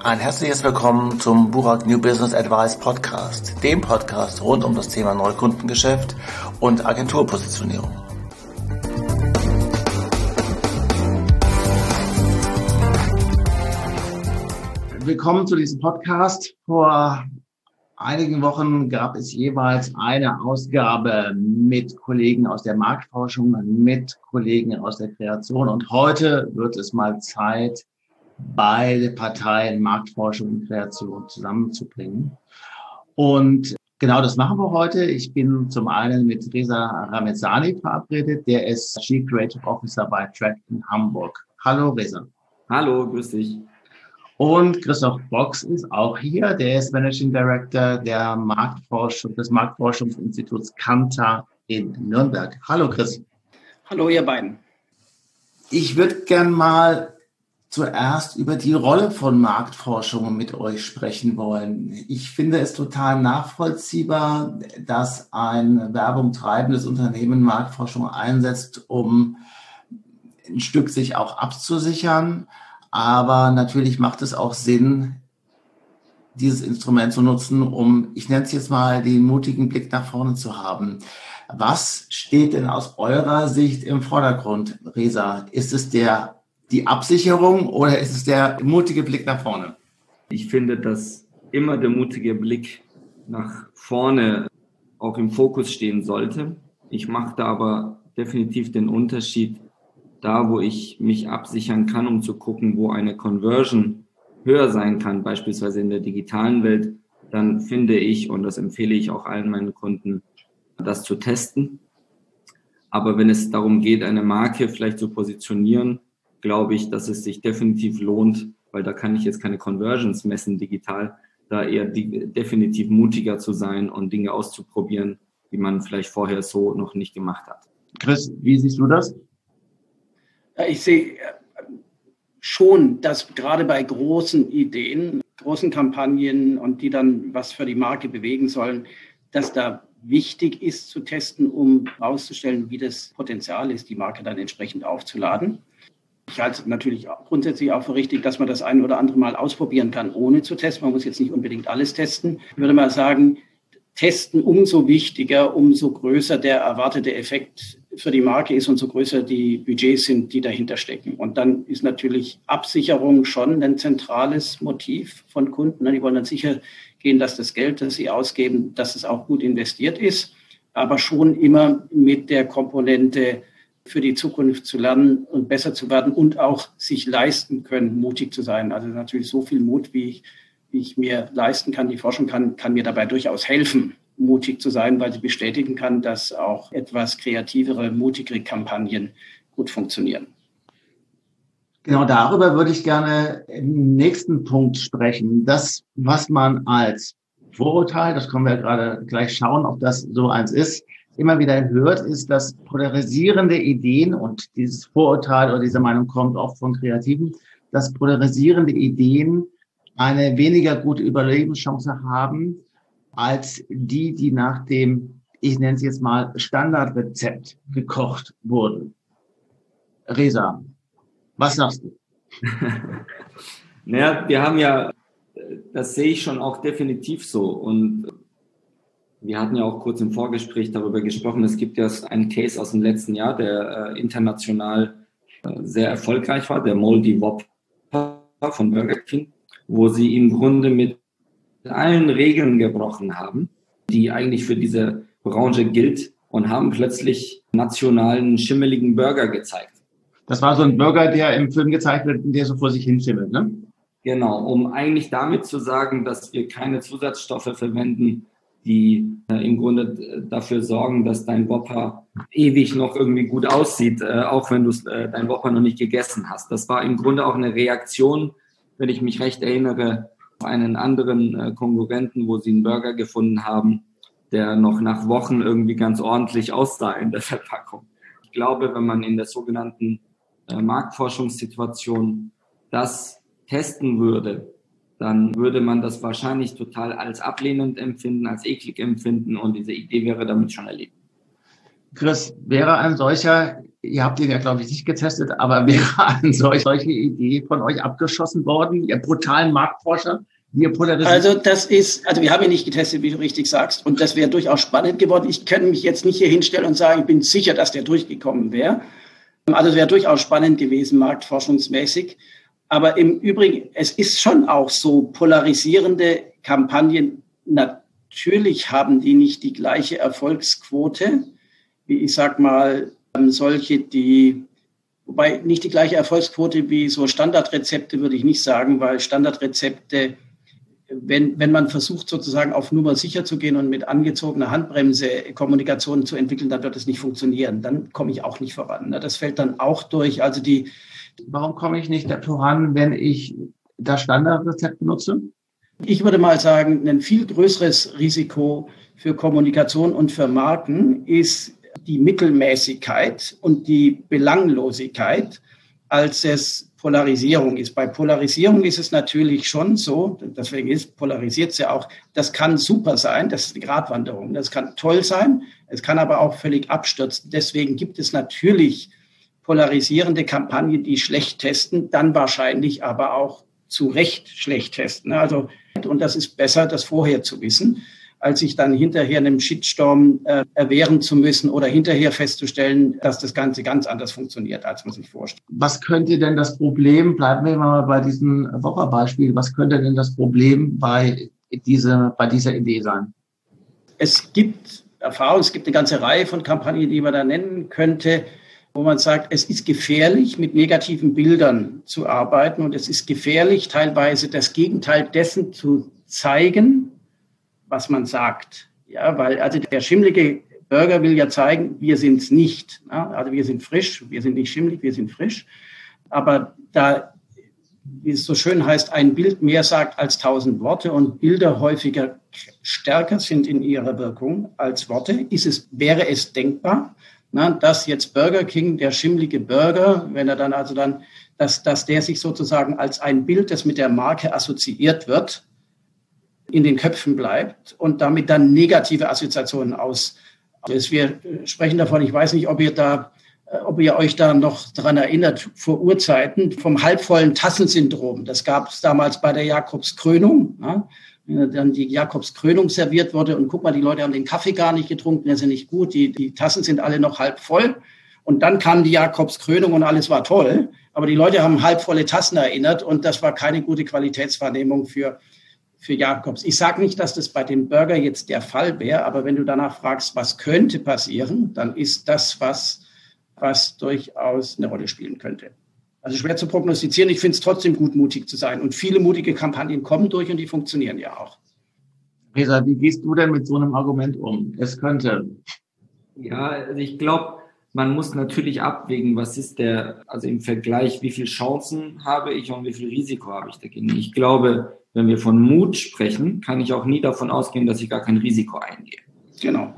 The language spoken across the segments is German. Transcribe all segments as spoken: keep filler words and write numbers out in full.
Ein herzliches Willkommen zum Burak New Business Advice Podcast, dem Podcast rund um das Thema Neukundengeschäft und Agenturpositionierung. Willkommen zu diesem Podcast. Vor einigen Wochen gab es jeweils eine Ausgabe mit Kollegen aus der Marktforschung, mit Kollegen aus der Kreation und heute wird es mal Zeit, beide Parteien, Marktforschung und Kreation, zusammenzubringen. Und genau das machen wir heute. Ich bin zum einen mit Reza Ramezani verabredet, der ist Chief Creative Officer bei Track in Hamburg. Hallo Reza. Hallo, grüß dich. Und Christoph Box ist auch hier, der ist Managing Director der Marktforschung, des Marktforschungsinstituts Kantar in Nürnberg. Hallo Chris. Hallo ihr beiden. Ich würde gern mal zuerst über die Rolle von Marktforschung mit euch sprechen wollen. Ich finde es total nachvollziehbar, dass ein Werbung treibendes Unternehmen Marktforschung einsetzt, um ein Stück sich auch abzusichern. Aber natürlich macht es auch Sinn, dieses Instrument zu nutzen, um, ich nenne es jetzt mal, den mutigen Blick nach vorne zu haben. Was steht denn aus eurer Sicht im Vordergrund, Reza? Ist es der die Absicherung oder ist es der mutige Blick nach vorne? Ich finde, dass immer der mutige Blick nach vorne auch im Fokus stehen sollte. Ich mache da aber definitiv den Unterschied, da wo ich mich absichern kann, um zu gucken, wo eine Conversion höher sein kann, beispielsweise in der digitalen Welt, dann finde ich, und das empfehle ich auch allen meinen Kunden, das zu testen. Aber wenn es darum geht, eine Marke vielleicht zu positionieren, glaube ich, dass es sich definitiv lohnt, weil da kann ich jetzt keine Conversions messen digital, da eher die, definitiv mutiger zu sein und Dinge auszuprobieren, die man vielleicht vorher so noch nicht gemacht hat. Chris, wie siehst du das? Ich sehe schon, dass gerade bei großen Ideen, großen Kampagnen und die dann was für die Marke bewegen sollen, dass da wichtig ist zu testen, um herauszustellen, wie das Potenzial ist, die Marke dann entsprechend aufzuladen. Ich halte es natürlich auch grundsätzlich auch für richtig, dass man das ein oder andere Mal ausprobieren kann, ohne zu testen. Man muss jetzt nicht unbedingt alles testen. Ich würde mal sagen, testen umso wichtiger, umso größer der erwartete Effekt für die Marke ist und so größer die Budgets sind, die dahinter stecken. Und dann ist natürlich Absicherung schon ein zentrales Motiv von Kunden. Die wollen dann sicher gehen, dass das Geld, das sie ausgeben, dass es auch gut investiert ist, aber schon immer mit der Komponente für die Zukunft zu lernen und besser zu werden und auch sich leisten können, mutig zu sein. Also natürlich so viel Mut, wie ich, wie ich mir leisten kann, die Forschung kann, kann mir dabei durchaus helfen, mutig zu sein, weil sie bestätigen kann, dass auch etwas kreativere, mutigere Kampagnen gut funktionieren. Genau darüber würde ich gerne im nächsten Punkt sprechen. Das, was man als Vorurteil, das können wir gerade gleich schauen, ob das so eins ist, immer wieder hört, ist, dass polarisierende Ideen, und dieses Vorurteil oder diese Meinung kommt oft von Kreativen, dass polarisierende Ideen eine weniger gute Überlebenschance haben, als die, die nach dem, ich nenne es jetzt mal, Standardrezept gekocht wurden. Reza, was sagst du? Naja, wir haben ja, das sehe ich schon auch definitiv so, und wir hatten ja auch kurz im Vorgespräch darüber gesprochen. Es gibt ja einen Case aus dem letzten Jahr, der äh, international äh, sehr erfolgreich war, der Moldy Whopper von Burger King, wo sie im Grunde mit allen Regeln gebrochen haben, die eigentlich für diese Branche gilt, und haben plötzlich nationalen schimmeligen Burger gezeigt. Das war so ein Burger, der im Film gezeigt wird, der so vor sich hin schimmelt, ne? Genau, um eigentlich damit zu sagen, dass wir keine Zusatzstoffe verwenden, die äh, im Grunde dafür sorgen, dass dein Whopper ewig noch irgendwie gut aussieht, äh, auch wenn du äh, dein Whopper noch nicht gegessen hast. Das war im Grunde auch eine Reaktion, wenn ich mich recht erinnere, auf einen anderen äh, Konkurrenten, wo sie einen Burger gefunden haben, der noch nach Wochen irgendwie ganz ordentlich aussah in der Verpackung. Ich glaube, wenn man in der sogenannten äh, Marktforschungssituation das testen würde, dann würde man das wahrscheinlich total als ablehnend empfinden, als eklig empfinden, und diese Idee wäre damit schon erledigt. Chris, wäre ein solcher Ihr habt ihn ja, glaube ich, nicht getestet, aber wäre eine solche, solche Idee von euch abgeschossen worden, ihr brutalen Marktforscher? Wir polarisieren. Also das ist, also wir haben ihn nicht getestet, wie du richtig sagst, und das wäre durchaus spannend geworden. Ich könnte mich jetzt nicht hier hinstellen und sagen, ich bin sicher, dass der durchgekommen wäre. Also es wäre durchaus spannend gewesen, marktforschungsmäßig. Aber im Übrigen, es ist schon auch so, polarisierende Kampagnen, natürlich haben die nicht die gleiche Erfolgsquote, wie ich sag mal, solche, die, wobei nicht die gleiche Erfolgsquote wie so Standardrezepte, würde ich nicht sagen, weil Standardrezepte, wenn, wenn man versucht, sozusagen auf Nummer sicher zu gehen und mit angezogener Handbremse Kommunikation zu entwickeln, dann wird es nicht funktionieren. Dann komme ich auch nicht voran. Das fällt dann auch durch. Also die. Warum komme ich nicht voran, wenn ich das Standardrezept benutze? Ich würde mal sagen, ein viel größeres Risiko für Kommunikation und für Marken ist die Mittelmäßigkeit und die Belanglosigkeit, als es Polarisierung ist. Bei Polarisierung ist es natürlich schon so, deswegen ist polarisiert es ja auch, das kann super sein, das ist eine Gratwanderung, das kann toll sein, es kann aber auch völlig abstürzen. Deswegen gibt es natürlich polarisierende Kampagnen, die schlecht testen, dann wahrscheinlich aber auch zu Recht schlecht testen. Also, und das ist besser, das vorher zu wissen, als sich dann hinterher einem Shitstorm äh, erwehren zu müssen oder hinterher festzustellen, dass das Ganze ganz anders funktioniert, als man sich vorstellt. Was könnte denn das Problem, bleiben wir mal bei diesem Wocher-Beispiel, was könnte denn das Problem bei, diese, bei dieser Idee sein? Es gibt Erfahrungen, es gibt eine ganze Reihe von Kampagnen, die man da nennen könnte, wo man sagt, es ist gefährlich, mit negativen Bildern zu arbeiten und es ist gefährlich, teilweise das Gegenteil dessen zu zeigen, was man sagt. Ja, weil also der schimmlige Burger will ja zeigen, wir sind es nicht. Ja, also wir sind frisch, wir sind nicht schimmlig, wir sind frisch. Aber da, wie es so schön heißt, ein Bild mehr sagt als tausend Worte und Bilder häufiger stärker sind in ihrer Wirkung als Worte, ist es, wäre es denkbar, na, dass jetzt Burger King, der schimmlige Burger, wenn er dann also dann, dass, dass der sich sozusagen als ein Bild, das mit der Marke assoziiert wird, in den Köpfen bleibt und damit dann negative Assoziationen aus. Also wir sprechen davon, ich weiß nicht, ob ihr da, ob ihr euch da noch daran erinnert, vor Urzeiten vom halbvollen Tassensyndrom. Das gab es damals bei der Jakobskrönung. Ja, wenn dann die Jakobskrönung serviert wurde und guck mal, die Leute haben den Kaffee gar nicht getrunken, der ist ja nicht gut, die, die Tassen sind alle noch halb voll. Und dann kam die Jakobskrönung und alles war toll. Aber die Leute haben halbvolle Tassen erinnert und das war keine gute Qualitätswahrnehmung für für Jakobs. Ich sage nicht, dass das bei dem Burger jetzt der Fall wäre, aber wenn du danach fragst, was könnte passieren, dann ist das was, was durchaus eine Rolle spielen könnte. Also schwer zu prognostizieren. Ich finde es trotzdem gut, mutig zu sein. Und viele mutige Kampagnen kommen durch und die funktionieren ja auch. Reza, wie gehst du denn mit so einem Argument um? Es könnte. Ja, also ich glaube, man muss natürlich abwägen, was ist der, also im Vergleich, wie viele Chancen habe ich und wie viel Risiko habe ich dagegen. Ich glaube, wenn wir von Mut sprechen, kann ich auch nie davon ausgehen, dass ich gar kein Risiko eingehe. Genau.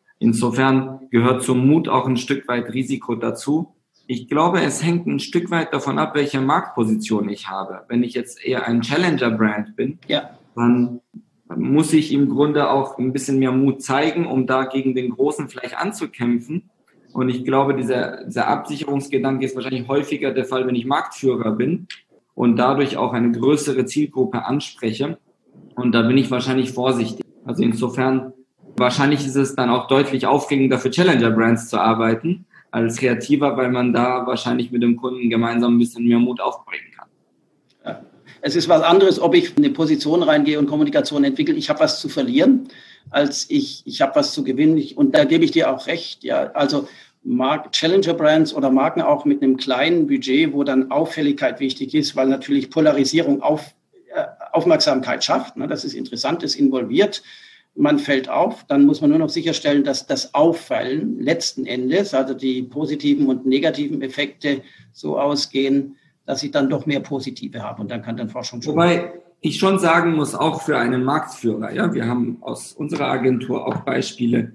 Insofern gehört zum Mut auch ein Stück weit Risiko dazu. Ich glaube, es hängt ein Stück weit davon ab, welche Marktposition ich habe. Wenn ich jetzt eher ein Challenger-Brand bin, ja, dann muss ich im Grunde auch ein bisschen mehr Mut zeigen, um da gegen den Großen vielleicht anzukämpfen. Und ich glaube, dieser, dieser Absicherungsgedanke ist wahrscheinlich häufiger der Fall, wenn ich Marktführer bin und dadurch auch eine größere Zielgruppe anspreche. Und da bin ich wahrscheinlich vorsichtig. Also insofern, wahrscheinlich ist es dann auch deutlich aufregender für Challenger-Brands zu arbeiten als kreativer, weil man da wahrscheinlich mit dem Kunden gemeinsam ein bisschen mehr Mut aufbringen kann. Ja. Es ist was anderes, ob ich in eine Position reingehe und Kommunikation entwickle. Ich habe was zu verlieren, als ich, ich habe was zu gewinnen. Ich, und da gebe ich dir auch recht. Ja, also Mark, Challenger-Brands oder Marken auch mit einem kleinen Budget, wo dann Auffälligkeit wichtig ist, weil natürlich Polarisierung auf, äh, Aufmerksamkeit schafft. Ne? Das ist interessant, das involviert. Man fällt auf, dann muss man nur noch sicherstellen, dass das Auffallen letzten Endes, also die positiven und negativen Effekte so ausgehen, dass ich dann doch mehr positive habe. Und dann kann dann Forschung schon... Wobei ich schon sagen muss, auch für einen Marktführer, ja, wir haben aus unserer Agentur auch Beispiele,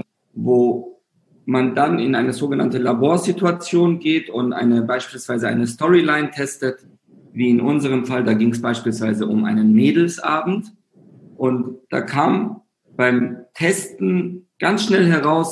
wo man dann in eine sogenannte Laborsituation geht und eine beispielsweise eine Storyline testet, wie in unserem Fall, da ging es beispielsweise um einen Mädelsabend und da kam beim Testen ganz schnell heraus,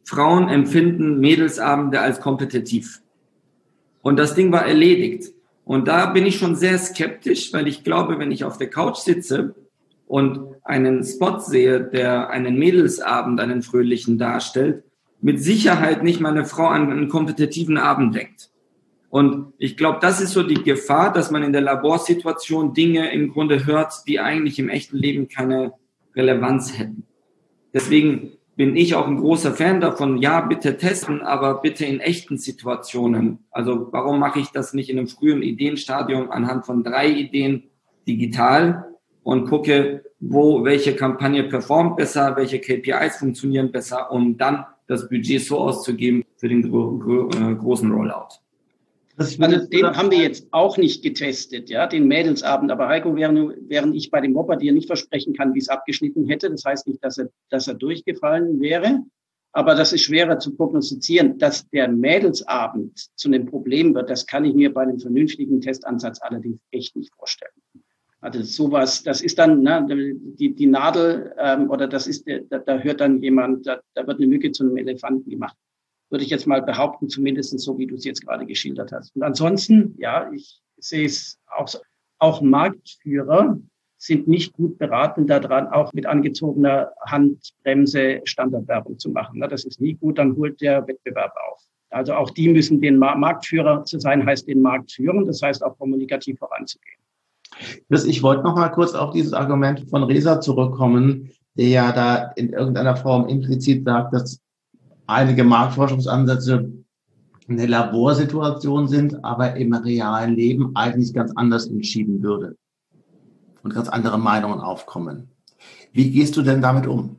Frauen empfinden Mädelsabende als kompetitiv. Und das Ding war erledigt. Und da bin ich schon sehr skeptisch, weil ich glaube, wenn ich auf der Couch sitze und einen Spot sehe, der einen Mädelsabend, einen fröhlichen darstellt, mit Sicherheit nicht meine Frau an einen kompetitiven Abend denkt. Und ich glaube, das ist so die Gefahr, dass man in der Laborsituation Dinge im Grunde hört, die eigentlich im echten Leben keine Relevanz hätten. Deswegen bin ich auch ein großer Fan davon, ja, bitte testen, aber bitte in echten Situationen. Also warum mache ich das nicht in einem frühen Ideenstadium anhand von drei Ideen digital und gucke, wo welche Kampagne performt besser, welche K P Is funktionieren besser, um dann das Budget so auszugeben für den gro- gro- äh, großen Rollout. Also den haben wir jetzt auch nicht getestet, ja, den Mädelsabend. Aber Heiko, während, während ich bei dem Whopper dir nicht versprechen kann, wie es abgeschnitten hätte, das heißt nicht, dass er, dass er durchgefallen wäre, aber das ist schwerer zu prognostizieren. Dass der Mädelsabend zu einem Problem wird, das kann ich mir bei einem vernünftigen Testansatz allerdings echt nicht vorstellen. Also sowas, das ist dann ne, die, die Nadel ähm, oder das ist, da, da hört dann jemand, da, da wird eine Mücke zu einem Elefanten gemacht. Würde ich jetzt mal behaupten, zumindest so, wie du es jetzt gerade geschildert hast. Und ansonsten, ja, ich sehe es auch so. Auch Marktführer sind nicht gut beraten daran, auch mit angezogener Handbremse Standardwerbung zu machen. Das ist nie gut, dann holt der Wettbewerb auf. Also auch die müssen den Marktführer zu sein, heißt den Markt führen, das heißt auch kommunikativ voranzugehen. Ich wollte noch mal kurz auf dieses Argument von Reza zurückkommen, der ja da in irgendeiner Form implizit sagt, dass einige Marktforschungsansätze eine Laborsituation sind, aber im realen Leben eigentlich ganz anders entschieden würde und ganz andere Meinungen aufkommen. Wie gehst du denn damit um?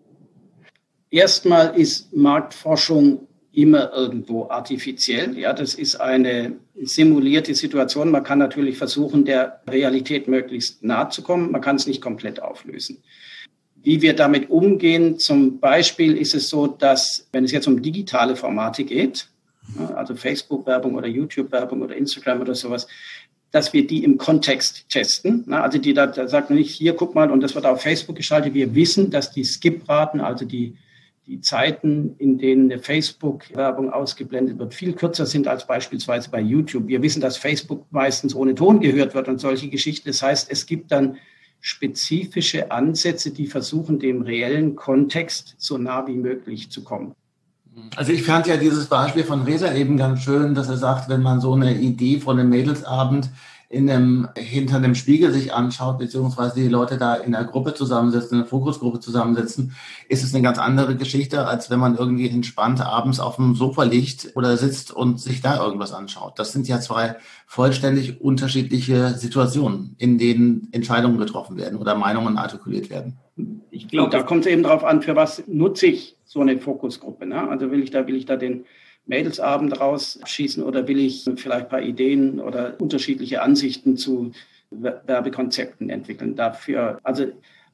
Erstmal ist Marktforschung immer irgendwo artifiziell. Ja, das ist eine simulierte Situation. Man kann natürlich versuchen, der Realität möglichst nahe zu kommen. Man kann es nicht komplett auflösen. Wie wir damit umgehen, zum Beispiel ist es so, dass, wenn es jetzt um digitale Formate geht, also Facebook-Werbung oder YouTube-Werbung oder Instagram oder sowas, dass wir die im Kontext testen. Also die da, da sagt man nicht, hier, guck mal, und das wird auf Facebook geschaltet. Wir wissen, dass die Skip-Raten, also die, die Zeiten, in denen eine Facebook-Werbung ausgeblendet wird, viel kürzer sind als beispielsweise bei YouTube. Wir wissen, dass Facebook meistens ohne Ton gehört wird und solche Geschichten. Das heißt, es gibt dann spezifische Ansätze, die versuchen, dem reellen Kontext so nah wie möglich zu kommen. Also ich fand ja dieses Beispiel von Reza eben ganz schön, dass er sagt, wenn man so eine Idee von einem Mädelsabend in einem, hinter einem Spiegel sich anschaut, beziehungsweise die Leute da in einer Gruppe zusammensitzen, in einer Fokusgruppe zusammensitzen, ist es eine ganz andere Geschichte, als wenn man irgendwie entspannt abends auf dem Sofa liegt oder sitzt und sich da irgendwas anschaut. Das sind ja zwei vollständig unterschiedliche Situationen, in denen Entscheidungen getroffen werden oder Meinungen artikuliert werden. Ich glaube, da kommt es eben darauf an, für was nutze ich so eine Fokusgruppe. Ne? Also will ich da, will ich da den Mädelsabend rausschießen oder will ich vielleicht ein paar Ideen oder unterschiedliche Ansichten zu Werbekonzepten entwickeln dafür? Also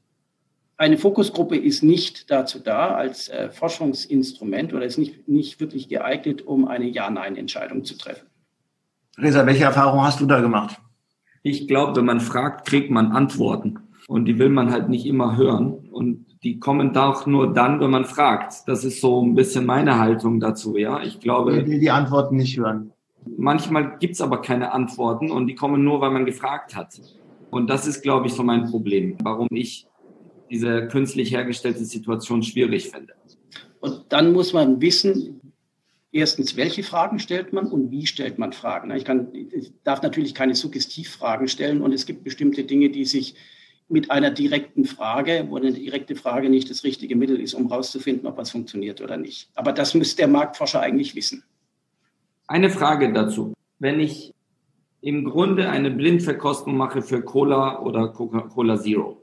eine Fokusgruppe ist nicht dazu da als äh, Forschungsinstrument oder ist nicht, nicht wirklich geeignet, um eine Ja-Nein-Entscheidung zu treffen. Reza, welche Erfahrung hast du da gemacht? Ich glaube, wenn man fragt, kriegt man Antworten. Und die will man halt nicht immer hören. Und die kommen auch nur dann, wenn man fragt. Das ist so ein bisschen meine Haltung dazu, ja. Ich glaube, ich will die Antworten nicht hören. Manchmal gibt's aber keine Antworten und die kommen nur, weil man gefragt hat. Und das ist, glaube ich, so mein Problem, warum ich diese künstlich hergestellte Situation schwierig finde. Und dann muss man wissen, erstens, welche Fragen stellt man und wie stellt man Fragen? Ich, kann, ich darf natürlich keine Suggestivfragen stellen und es gibt bestimmte Dinge, die sich mit einer direkten Frage, wo eine direkte Frage nicht das richtige Mittel ist, um herauszufinden, ob was funktioniert oder nicht. Aber das müsste der Marktforscher eigentlich wissen. Eine Frage dazu. Wenn ich im Grunde eine Blindverkostung mache für Cola oder Coca-Cola Zero,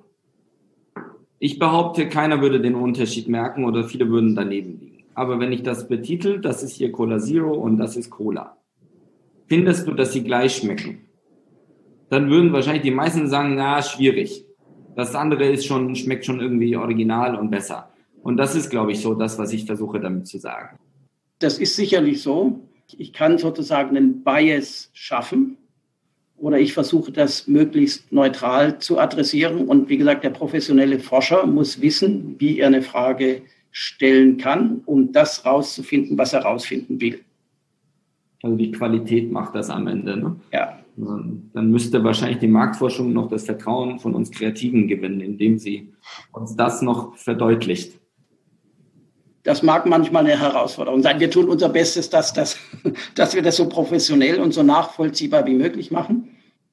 ich behaupte, keiner würde den Unterschied merken oder viele würden daneben liegen. Aber wenn ich das betitel, das ist hier Cola Zero und das ist Cola, findest du, dass sie gleich schmecken? Dann würden wahrscheinlich die meisten sagen, na, schwierig. Das andere ist schon, schmeckt schon irgendwie original und besser. Und das ist, glaube ich, so das, was ich versuche damit zu sagen. Das ist sicherlich so. Ich kann sozusagen einen Bias schaffen oder ich versuche das möglichst neutral zu adressieren. Und wie gesagt, der professionelle Forscher muss wissen, wie er eine Frage stellen kann, um das rauszufinden, was er rausfinden will. Also die Qualität macht das am Ende, ne? Ja. Dann müsste wahrscheinlich die Marktforschung noch das Vertrauen von uns Kreativen gewinnen, indem sie uns das noch verdeutlicht. Das mag manchmal eine Herausforderung sein. Wir tun unser Bestes, dass, dass, dass wir das so professionell und so nachvollziehbar wie möglich machen.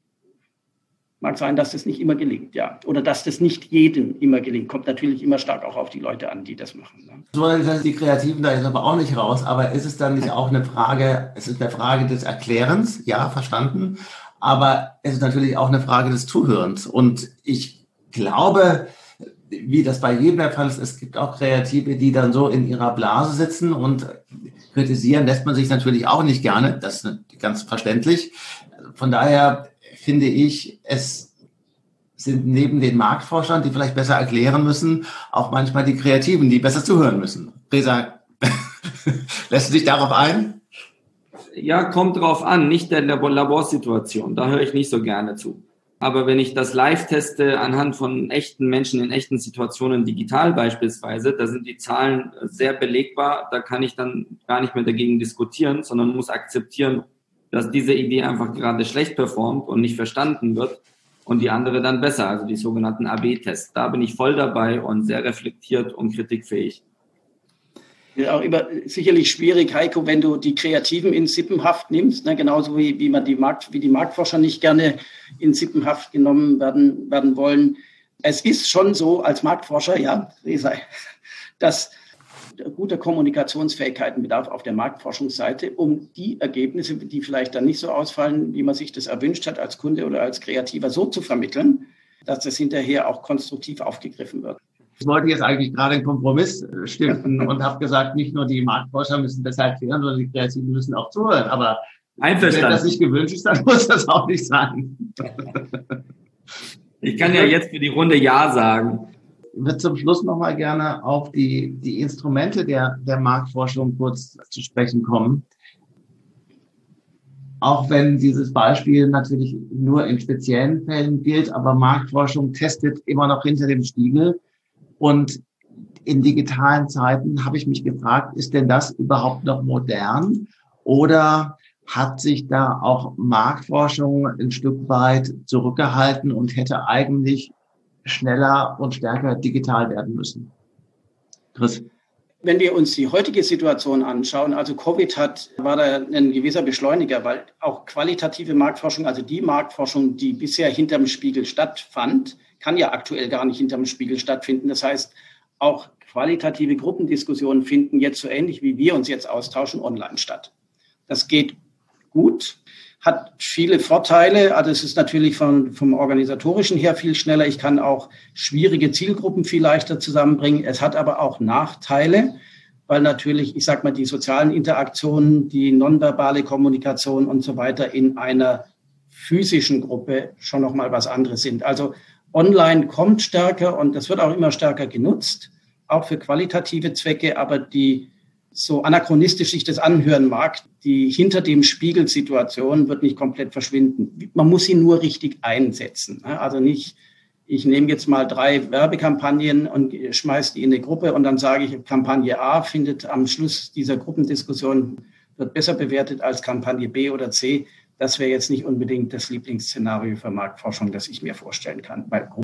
Mag sein, dass das nicht immer gelingt, ja. Oder dass das nicht jedem immer gelingt. Kommt natürlich immer stark auch auf die Leute an, die das machen. Ne? So, die Kreativen da jetzt aber auch nicht raus. Aber ist es dann nicht auch eine Frage, es ist eine Frage des Erklärens, ja, verstanden. Aber es ist natürlich auch eine Frage des Zuhörens. Und ich glaube, wie das bei jedem der Fall ist, es gibt auch Kreative, die dann so in ihrer Blase sitzen und kritisieren lässt man sich natürlich auch nicht gerne. Das ist ganz verständlich. Von daher finde ich, es sind neben den Marktforschern, die vielleicht besser erklären müssen, auch manchmal die Kreativen, die besser zuhören müssen. Reza, lässt du dich darauf ein? Ja, kommt drauf an, nicht der Laborsituation. Da höre ich nicht so gerne zu. Aber wenn ich das live teste anhand von echten Menschen in echten Situationen, digital beispielsweise, da sind die Zahlen sehr belegbar. Da kann ich dann gar nicht mehr dagegen diskutieren, sondern muss akzeptieren, dass diese Idee einfach gerade schlecht performt und nicht verstanden wird und die andere dann besser, also die sogenannten A B Tests. Da bin ich voll dabei und sehr reflektiert und kritikfähig. Ja, auch immer sicherlich schwierig, Heiko, wenn du die Kreativen in Sippenhaft nimmst, ne, genauso wie, wie man die Markt, wie die Marktforscher nicht gerne in Sippenhaft genommen werden, werden wollen. Es ist schon so als Marktforscher, ja, dass guter Kommunikationsfähigkeiten bedarf auf der Marktforschungsseite, um die Ergebnisse, die vielleicht dann nicht so ausfallen, wie man sich das erwünscht hat als Kunde oder als Kreativer, so zu vermitteln, dass das hinterher auch konstruktiv aufgegriffen wird. Ich wollte jetzt eigentlich gerade einen Kompromiss stiften und habe gesagt, nicht nur die Marktforscher müssen das erklären, sondern die Kreativen müssen auch zuhören. Aber wenn das nicht gewünscht ist, dann muss das auch nicht sein. Ich kann ja jetzt für die Runde Ja sagen. Ich würde zum Schluss noch mal gerne auf die, die Instrumente der, der Marktforschung kurz zu sprechen kommen. Auch wenn dieses Beispiel natürlich nur in speziellen Fällen gilt, aber Marktforschung testet immer noch hinter dem Spiegel. Und in digitalen Zeiten habe ich mich gefragt, ist denn das überhaupt noch modern? Oder hat sich da auch Marktforschung ein Stück weit zurückgehalten und hätte eigentlich schneller und stärker digital werden müssen? Chris? Wenn wir uns die heutige Situation anschauen, also Covid hat, war da ein gewisser Beschleuniger, weil auch qualitative Marktforschung, also die Marktforschung, die bisher hinterm Spiegel stattfand, kann ja aktuell gar nicht hinterm Spiegel stattfinden. Das heißt, auch qualitative Gruppendiskussionen finden jetzt so ähnlich, wie wir uns jetzt austauschen, online statt. Das geht gut, hat viele Vorteile. Also es ist natürlich von, vom Organisatorischen her viel schneller. Ich kann auch schwierige Zielgruppen viel leichter zusammenbringen. Es hat aber auch Nachteile, weil natürlich, ich sag mal, die sozialen Interaktionen, die nonverbale Kommunikation und so weiter in einer physischen Gruppe schon nochmal was anderes sind. Also online kommt stärker und das wird auch immer stärker genutzt, auch für qualitative Zwecke, aber die so anachronistisch sich das anhören mag, die hinter dem Spiegel-Situation wird nicht komplett verschwinden. Man muss sie nur richtig einsetzen. Also nicht, ich nehme jetzt mal drei Werbekampagnen und schmeiße die in eine Gruppe und dann sage ich, Kampagne A findet am Schluss dieser Gruppendiskussion, wird besser bewertet als Kampagne B oder C. Das wäre jetzt nicht unbedingt das Lieblingsszenario für Marktforschung, das ich mir vorstellen kann.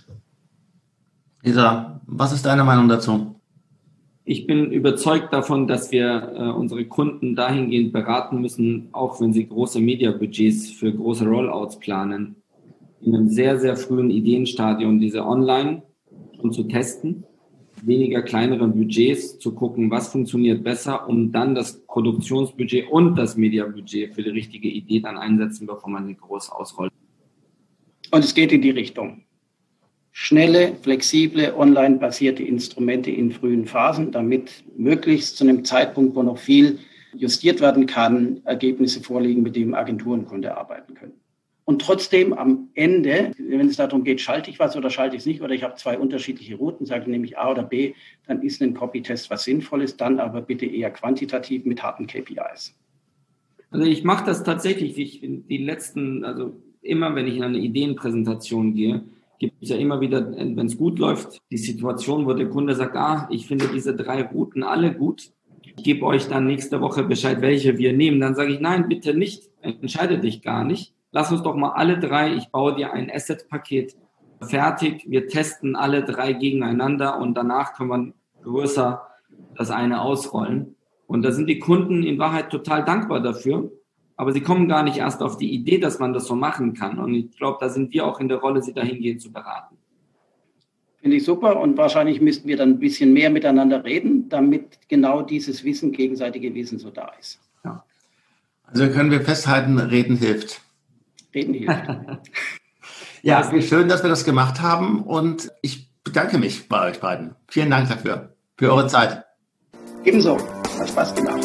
Lisa, was ist deine Meinung dazu? Ich bin überzeugt davon, dass wir äh, unsere Kunden dahingehend beraten müssen, auch wenn sie große Media-Budgets für große Rollouts planen, in einem sehr, sehr frühen Ideenstadium diese online schon zu testen, weniger kleineren Budgets zu gucken, was funktioniert besser, um dann das Produktionsbudget und das Media-Budget für die richtige Idee dann einsetzen, bevor man sie groß ausrollt. Und es geht in die Richtung. Schnelle, flexible, online-basierte Instrumente in frühen Phasen, damit möglichst zu einem Zeitpunkt, wo noch viel justiert werden kann, Ergebnisse vorliegen, mit denen Agenturen und Kunden arbeiten können. Und trotzdem am Ende, wenn es darum geht, schalte ich was oder schalte ich es nicht, oder ich habe zwei unterschiedliche Routen, sage nämlich A oder B, dann ist ein Copy-Test was Sinnvolles, dann aber bitte eher quantitativ mit harten K P Is. Also ich mache das tatsächlich, ich, die letzten, also immer wenn ich in eine Ideenpräsentation gehe, gibt es ja immer wieder, wenn es gut läuft, die Situation, wo der Kunde sagt, ah, ich finde diese drei Routen alle gut. Ich gebe euch dann nächste Woche Bescheid, welche wir nehmen. Dann sage ich, nein, bitte nicht. Entscheide dich gar nicht. Lass uns doch mal alle drei, ich baue dir ein Asset-Paket fertig. Wir testen alle drei gegeneinander und danach können wir größer das eine ausrollen. Und da sind die Kunden in Wahrheit total dankbar dafür. Aber sie kommen gar nicht erst auf die Idee, dass man das so machen kann. Und ich glaube, da sind wir auch in der Rolle, sie dahingehend zu beraten. Finde ich super. Und wahrscheinlich müssten wir dann ein bisschen mehr miteinander reden, damit genau dieses Wissen, gegenseitige Wissen so da ist. Ja. Also können wir festhalten, Reden hilft. Reden hilft. Ja, wie schön, dass wir das gemacht haben. Und ich bedanke mich bei euch beiden. Vielen Dank dafür, für eure Zeit. Ebenso. Hat Spaß gemacht.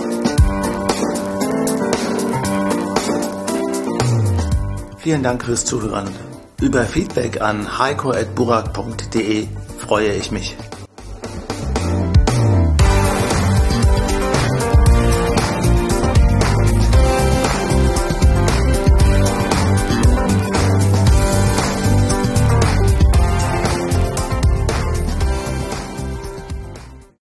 Vielen Dank fürs Zuhören. Über Feedback an heiko at burak punkt de freue ich mich.